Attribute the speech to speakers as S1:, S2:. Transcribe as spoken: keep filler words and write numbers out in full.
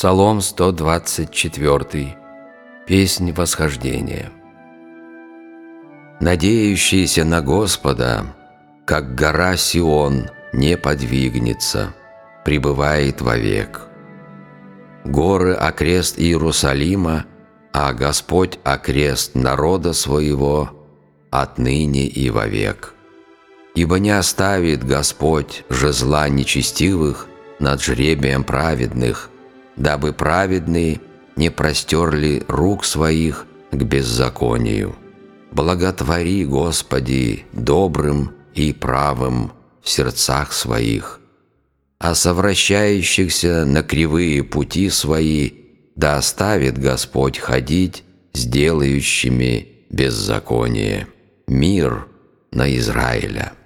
S1: Псалом сто двадцать четыре. Песнь восхождения. Надеющийся на Господа, как гора Сион, не подвигнется, пребывает вовек. Горы окрест Иерусалима, а Господь окрест народа своего отныне и вовек. Ибо не оставит Господь жезла нечестивых над жребием праведных, дабы праведные не простерли рук своих к беззаконию. Благотвори, Господи, добрым и правым в сердцах своих, а совращающихся на кривые пути свои да оставит Господь ходить с делающими беззаконие. Мир на Израиля.